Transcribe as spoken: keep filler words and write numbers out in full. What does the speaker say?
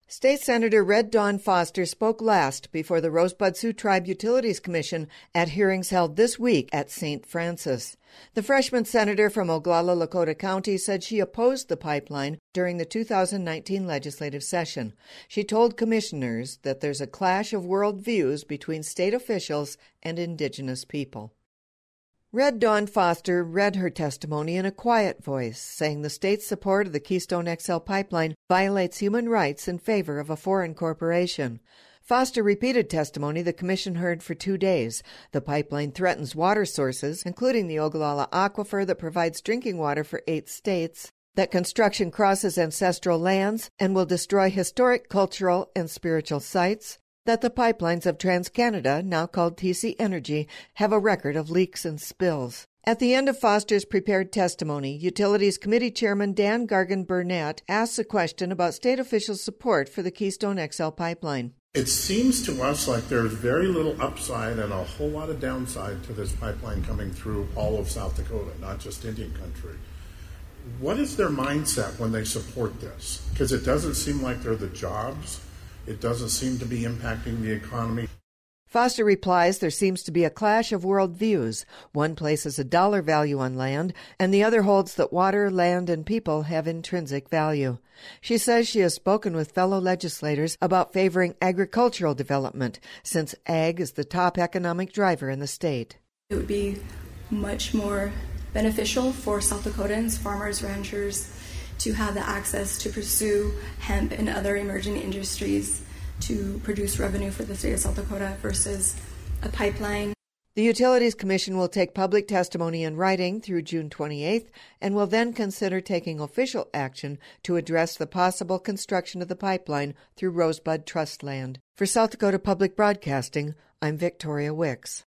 State Senator Red Dawn Foster spoke last before the Rosebud Sioux Tribe Utilities Commission at hearings held this week at Saint Francis. The freshman senator from Oglala Lakota County said she opposed the pipeline during the two thousand nineteen legislative session. She told commissioners that there's a clash of worldviews between state officials and Indigenous people. Red Dawn Foster read her testimony in a quiet voice, saying the state's support of the Keystone X L pipeline violates human rights in favor of a foreign corporation. Foster repeated testimony the commission heard for two days. The pipeline threatens water sources, including the Ogallala Aquifer that provides drinking water for eight states, that construction crosses ancestral lands and will destroy historic, cultural, and spiritual sites, that the pipelines of TransCanada, now called T C Energy, have a record of leaks and spills. At the end of Foster's prepared testimony, Utilities Committee Chairman Dan Gargan-Burnett asked a question about state officials' support for the Keystone X L pipeline. It seems to us like there's very little upside and a whole lot of downside to this pipeline coming through all of South Dakota, not just Indian country. What is their mindset when they support this? Because it doesn't seem like they're the jobs. It doesn't seem to be impacting the economy. Foster replies there seems to be a clash of worldviews. One places a dollar value on land, and the other holds that water, land, and people have intrinsic value. She says she has spoken with fellow legislators about favoring agricultural development, since ag is the top economic driver in the state. It would be much more beneficial for South Dakotans, farmers, ranchers, to have the access to pursue hemp and other emerging industries to produce revenue for the state of South Dakota versus a pipeline. The Utilities Commission will take public testimony in writing through June twenty-eighth and will then consider taking official action to address the possible construction of the pipeline through Rosebud Trust land. For South Dakota Public Broadcasting, I'm Victoria Wicks.